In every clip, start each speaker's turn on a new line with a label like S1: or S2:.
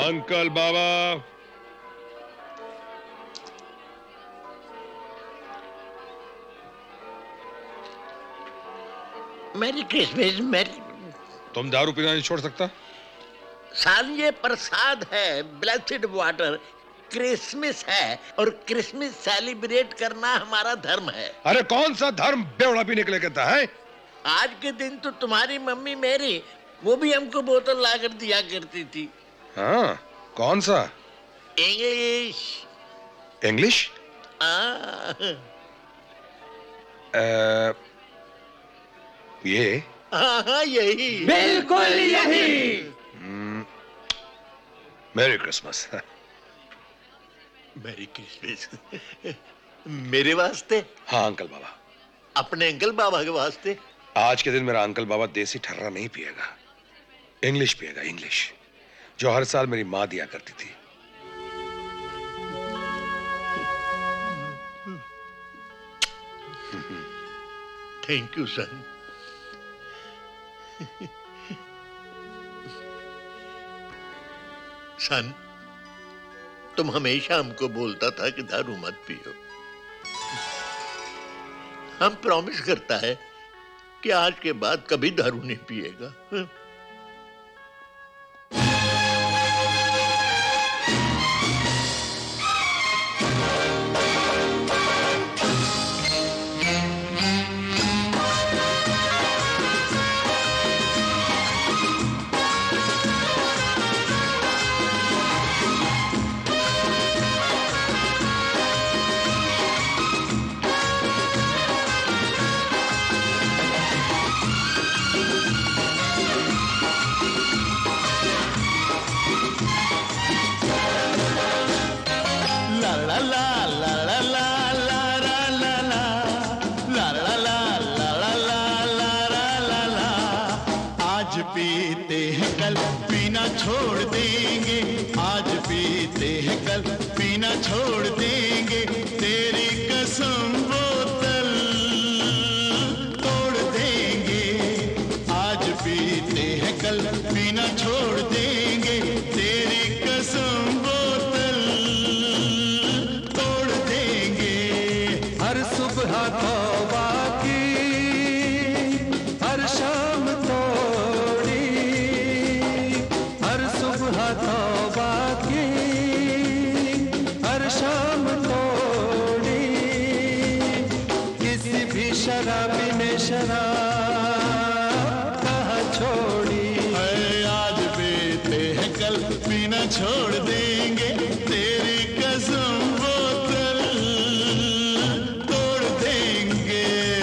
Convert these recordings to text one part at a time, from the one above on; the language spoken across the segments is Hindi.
S1: अंकल बाबा।
S2: मेरी क्रिसमस मेरी।
S1: तुम दारू पीना नहीं छोड़ सकता?
S2: सन ये प्रसाद है, ब्लेस्ड वाटर। क्रिसमस है और क्रिसमस सेलिब्रेट करना हमारा धर्म है।
S1: अरे कौन सा धर्म बेवड़ा पीने के लिए कहता है?
S2: आज के दिन तो तुम्हारी मम्मी मेरी वो भी हमको बोतल लाकर दिया करती थी।
S1: हाँ, कौन सा?
S2: इंग्लिश।
S1: इंग्लिश? ये?
S2: हाँ यही,
S3: बिल्कुल यही।
S1: मेरी क्रिसमस।
S2: मेरी क्रिसमस। मेरे वास्ते?
S1: हाँ अंकल बाबा।
S2: अपने अंकल बाबा के वास्ते?
S1: आज के दिन मेरा अंकल बाबा देसी ठर्रा नहीं पिएगा, इंग्लिश पिएगा, इंग्लिश, जो हर साल मेरी माँ दिया करती थी।
S2: थैंक यू सन। सन, तुम हमेशा हमको बोलता था कि दारू मत पियो। हम प्रॉमिस करता है कि आज के बाद कभी दारू नहीं पिएगा।
S4: पीते हैं कल पीना छोड़ देंगे, आज पीते हैं कल पीना छोड़ देंगे, तेरी कसम बोतल तोड़ देंगे। आज पीते हैं कल पीना छोड़ देंगे, तेरी कसम बोतल तोड़ देंगे।
S3: हर सुबह तौबा की, हर शाम तोड़ी, हर सुबह तौबा की, हर शाम तोड़ी, किसी भी शराबी ने शराब कहाँ छोड़ी।
S4: आज पीते हैं कल पीना छोड़ देंगे, तेरी कसम बोतल तोड़ देंगे।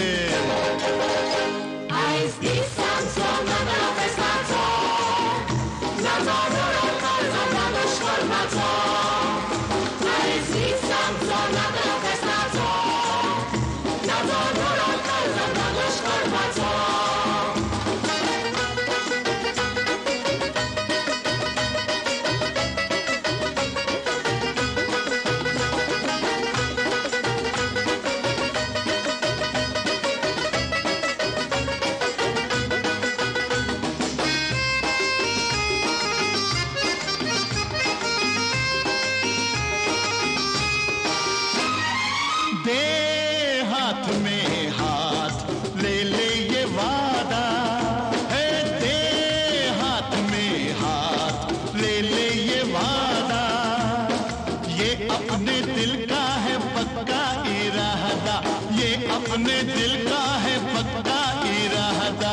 S4: दे हाथ में हाथ ले ले ये वादा है, दे हाथ में हाथ ले ले ये वादा, ये अपने दिल का है पक्का इरादा, ये अपने दिल का है पक्का इरादा।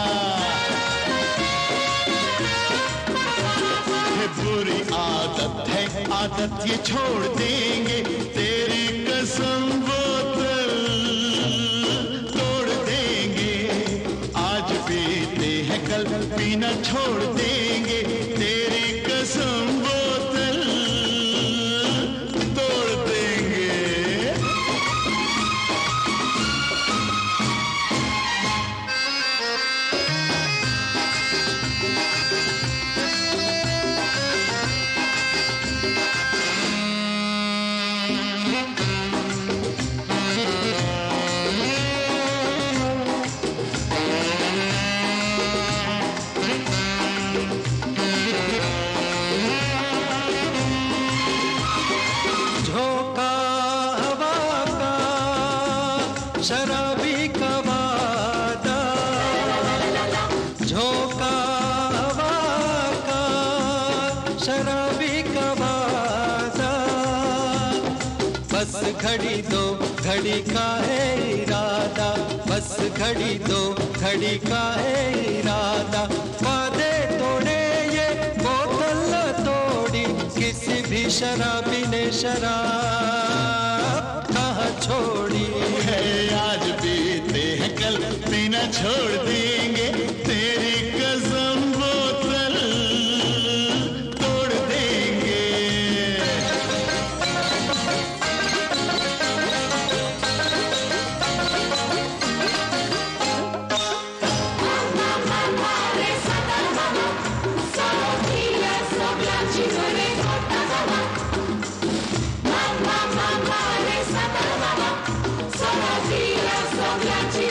S4: ये बुरी आदत है, आदत ये छोड़ देंगे, तेरी कसम बोतल तोड़ देंगे। आज पीते हैं कल पीना छोड़ देंगे, तेरी कसम बोतल तोड़ देंगे।
S3: शराबी का वादा, झोंका हवा का शराबी का वादा, बस घड़ी दो घड़ी का है इरादा, बस घड़ी दो घड़ी का है इरादा, वादे तोड़े ये बोतल न तोड़ी, किसी भी शराबी ने शराब कहाँ छोड़ी
S4: है। आज पीते हैं कल पीना छोड़ देंगे, तेरी कसम बोतल तोड़ देंगे।
S5: Mamma, mamma, resta da mamma, sono figlia, so piaci